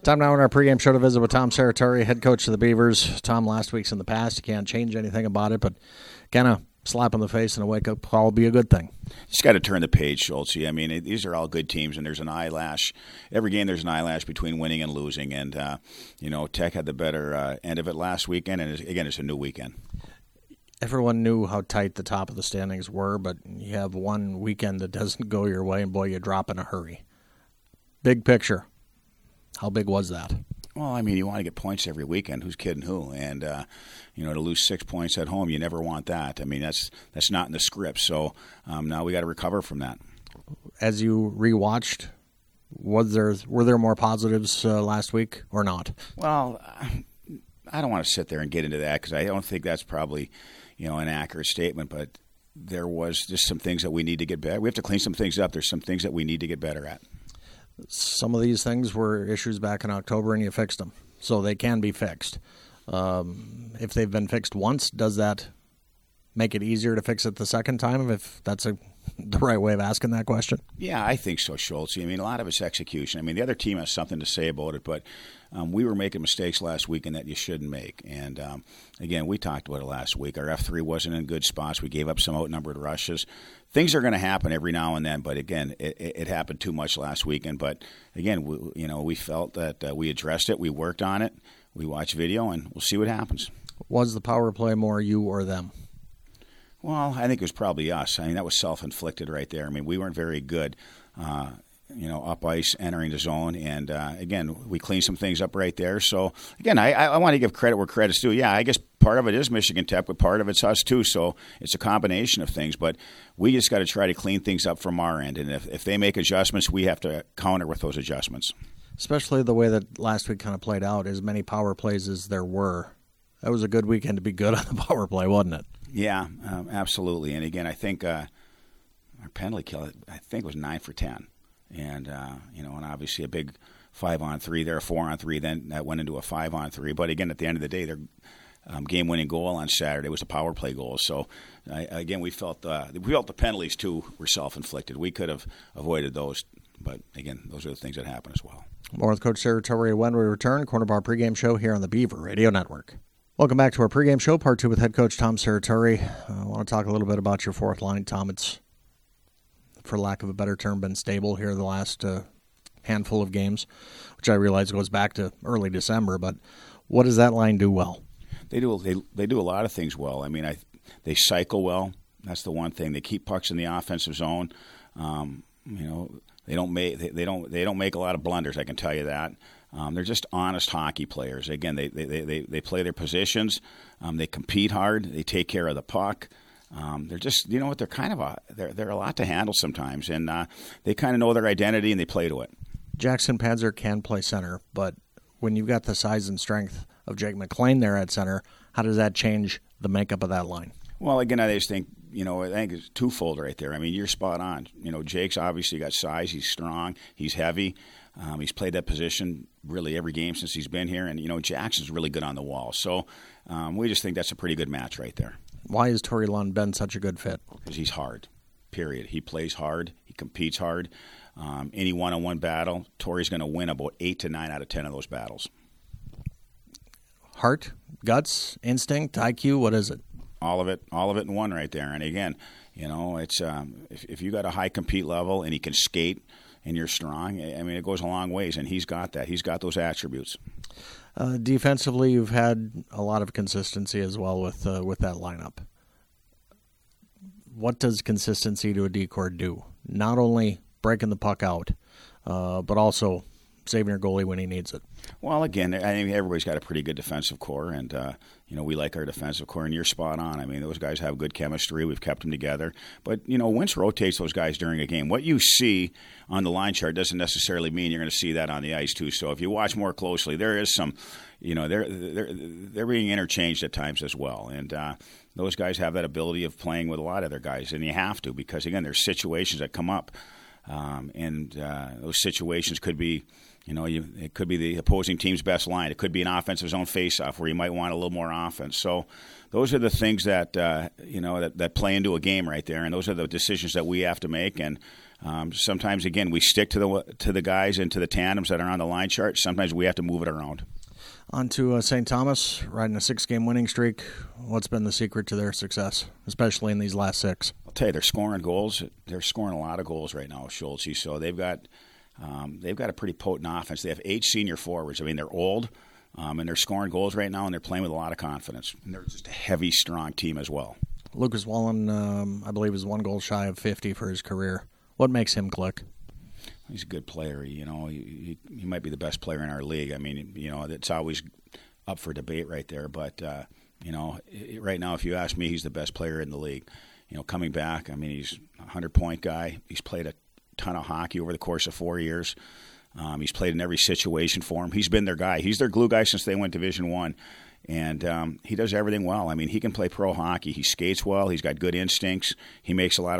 Time now in our pregame show to visit with Tom Serratore, head coach of the Beavers. Tom, last week's in the past. You can't change anything about it, but kind of slap in the face and a wake-up call will be a good thing. Just got to turn the page, Schultz. I mean, these are all good teams, and there's an eyelash. Every game there's an eyelash between winning and losing, and, Tech had the better end of it last weekend, and again, it's a new weekend. Everyone knew how tight the top of the standings were, but you have one weekend that doesn't go your way, and boy, you drop in a hurry. Big picture. How big was that? Well, I mean, you want to get points every weekend. Who's kidding who? And, to lose 6 points at home, you never want that. I mean, that's not in the script. So now we got to recover from that. As you rewatched, were there more positives last week or not? Well, I don't want to sit there and get into that because I don't think that's probably, an accurate statement. But there was just some things that we need to get better. We have to clean some things up. There's some things that we need to get better at. Some of these things were issues back in October, and you fixed them, so they can be fixed. If they've been fixed once, does that make it easier to fix it the second time, if that's the right way of asking that question? Yeah, I think so, Schultz. I mean, a lot of it's execution. I mean, the other team has something to say about it, but we were making mistakes last weekend that you shouldn't make. And, again, we talked about it last week. Our F3 wasn't in good spots. We gave up some outnumbered rushes. Things are going to happen every now and then, but, again, it happened too much last weekend. But, again, we felt that we addressed it. We worked on it. We watched video, and we'll see what happens. Was the power play more you or them? Well, I think it was probably us. I mean, that was self-inflicted right there. I mean, we weren't very good, up ice, entering the zone. And, again, we cleaned some things up right there. So, again, I want to give credit where credit's due. Yeah, I guess part of it is Michigan Tech, but part of it's us too. So it's a combination of things. But we just got to try to clean things up from our end. And if they make adjustments, we have to counter with those adjustments. Especially the way that last week kind of played out, as many power plays as there were. That was a good weekend to be good on the power play, wasn't it? Yeah, absolutely. And again, I think our penalty kill, I think, was 9 for 10. And, and obviously a big 5-on-3 there, a 4-on-3, then that went into a 5-on-3. But again, at the end of the day, their game-winning goal on Saturday was a power play goal. So, again, we felt the penalties, too, were self-inflicted. We could have avoided those. But, again, those are the things that happen as well. More with Coach Serratore when we return. Corner Bar pregame show here on the Beaver Radio Network. Welcome back to our pregame show, part 2 with head coach Tom Serratore. I want to talk a little bit about your fourth line, Tom. It's, for lack of a better term, been stable here the last handful of games, which I realize goes back to early December. But what does that line do well? They do a lot of things well. I mean, they cycle well. That's the one thing. They keep pucks in the offensive zone. They don't make a lot of blunders. I can tell you that. They're just honest hockey players. Again, they play their positions. They compete hard. They take care of the puck. They're just, they're kind of they're a lot to handle sometimes, and they kind of know their identity and they play to it. Jackson Panzer can play center, but when you've got the size and strength of Jake McLean there at center, how does that change the makeup of that line? Well, again, I just think, I think it's twofold right there. I mean, you're spot on. Jake's obviously got size. He's strong. He's heavy. He's played that position really every game since he's been here. And, Jackson's really good on the wall. So we just think that's a pretty good match right there. Why has Torey Lundben such a good fit? Because he's hard, period. He plays hard. He competes hard. Any one-on-one battle, Torey's going to win about 8 to 9 out of 10 of those battles. Heart, guts, instinct, IQ, what is it? All of it in one right there. And again, it's if you got a high compete level and he can skate and you're strong, I mean, it goes a long ways. And he's got that. He's got those attributes. Defensively, you've had a lot of consistency as well with that lineup. What does consistency to a D-core do? Not only breaking the puck out, but also saving your goalie when he needs it. Well, again, I think everybody's got a pretty good defensive core, and we like our defensive core, and you're spot on. I mean, those guys have good chemistry. We've kept them together. But, Wentz rotates those guys during a game. What you see on the line chart doesn't necessarily mean you're going to see that on the ice, too. So if you watch more closely, there is some, they're being interchanged at times as well. And those guys have that ability of playing with a lot of their guys, and you have to because, again, there's situations that come up And those situations could be, it could be the opposing team's best line. It could be an offensive zone faceoff where you might want a little more offense. So those are the things that that play into a game right there, and those are the decisions that we have to make. And sometimes, again, we stick to the guys and to the tandems that are on the line chart. Sometimes we have to move it around. On to St. Thomas, riding a 6-game winning streak. What's been the secret to their success, especially in these last 6? I'll tell you, they're scoring goals. They're scoring a lot of goals right now, Schultz. So they've got a pretty potent offense. They have 8 senior forwards. I mean, they're old, and they're scoring goals right now, and they're playing with a lot of confidence. And they're just a heavy, strong team as well. Lucas Wallen, I believe, is 1 goal shy of 50 for his career. What makes him click? He's a good player. He might be the best player in our league. I mean, it's always up for debate right there. But, right now, if you ask me, he's the best player in the league. Coming back, I mean, he's a 100-point guy. He's played a ton of hockey over the course of 4 years. He's played in every situation for him. He's been their guy. He's their glue guy since they went Division I. And he does everything well. I mean, he can play pro hockey. He skates well. He's got good instincts. He makes a lot of